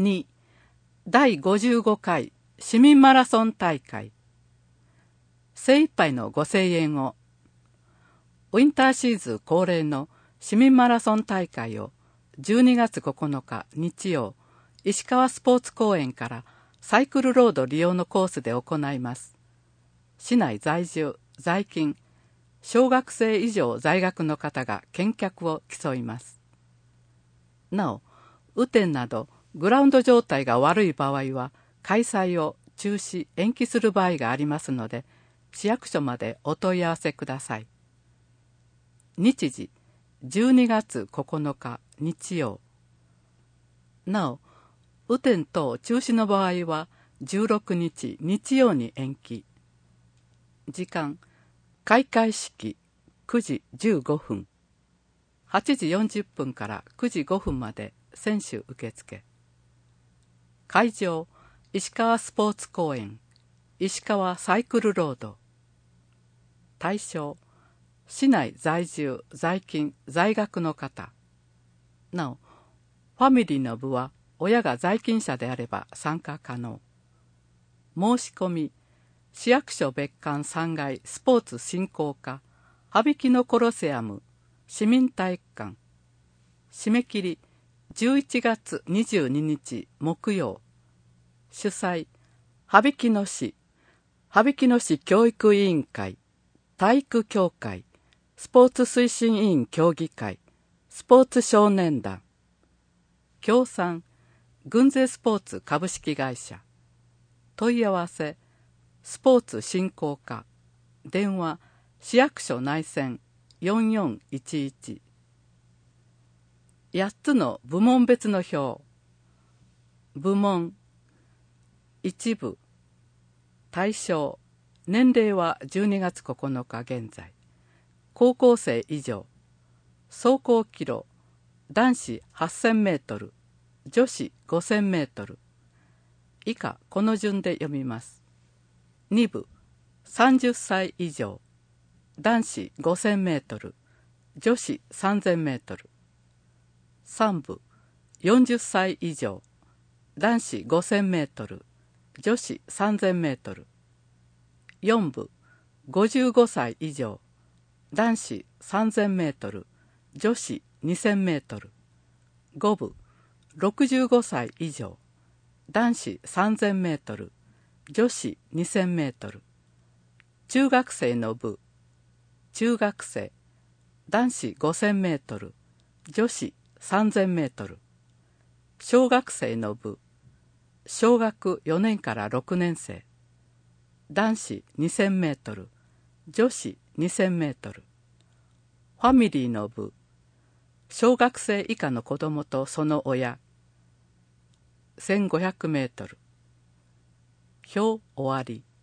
2、第55回市民マラソン大会。精一杯のご声援を。ウィンターシーズン恒例の市民マラソン大会を12月9日日曜、石川スポーツ公園からサイクルロード利用のコースで行います。市内在住、在勤、小学生以上在学の方が見客を競います。なお、雨天などグラウンド状態が悪い場合は開催を中止・延期する場合がありますので、市役所までお問い合わせください。日時12月9日日曜。なお、雨天等中止の場合は16日日曜に延期。時間、開会式9時15分、8時40分から9時5分まで選手受付。会場、石川スポーツ公園、石川サイクルロード。対象、市内在住、在勤、在学の方。なお、ファミリーの部は親が在勤者であれば参加可能。申し込み、市役所別館3階スポーツ振興課、羽曳野コロセアム、市民体育館。締め切り、11月22日木曜。主催、羽曳野市教育委員会、体育協会、スポーツ推進委員協議会、スポーツ少年団。協賛、軍勢スポーツ株式会社。問い合わせ、スポーツ振興課。電話、市役所内線4411。8つの部門別の表。部門、一部、対象、年齢は12月9日現在。高校生以上。走行キロ、男子8000メートル、女子5000メートル。以下この順で読みます。2部、30歳以上。男子5000メートル、女子3000メートル。3部、40歳以上。男子5000メートル、女子3000メートル。4部、55歳以上。男子3000メートル、女子2000メートル。5部、65歳以上。男子3000メートル、女子2000メートル。中学生の部、中学生、男子5000メートル、女子3000メートル。小学生の部、小学4年から6年生、男子2000メートル、女子2000メートル。ファミリーの部、小学生以下の子供とその親、1500メートル。表終わり。